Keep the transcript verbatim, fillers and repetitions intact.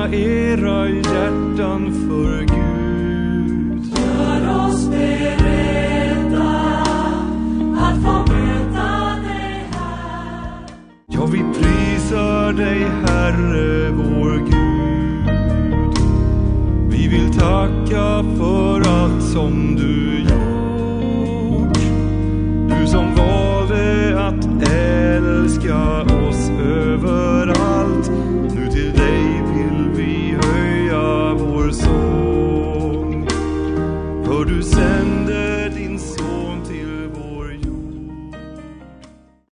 öppna era hjärtan för Gud. Gör oss beredda att få möta dig här. Ja, vi prisar dig, Herre vår Gud. Vi vill tacka för allt som du